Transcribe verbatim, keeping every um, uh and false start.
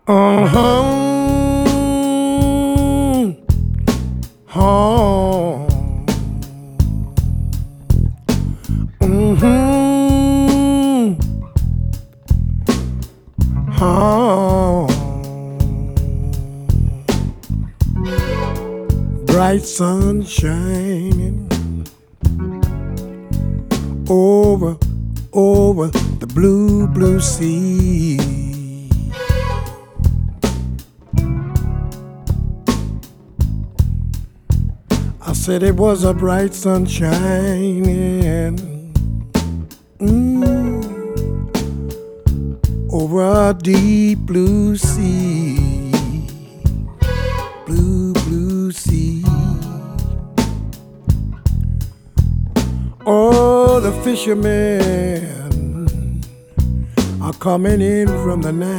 Uh-huh. Oh. Mm-hmm. Oh. Bright sun shining over, over the blue, blue sea. I said it was a bright sun shining mm, over a deep blue sea, blue, blue sea. Oh, the fishermen are coming in from the night.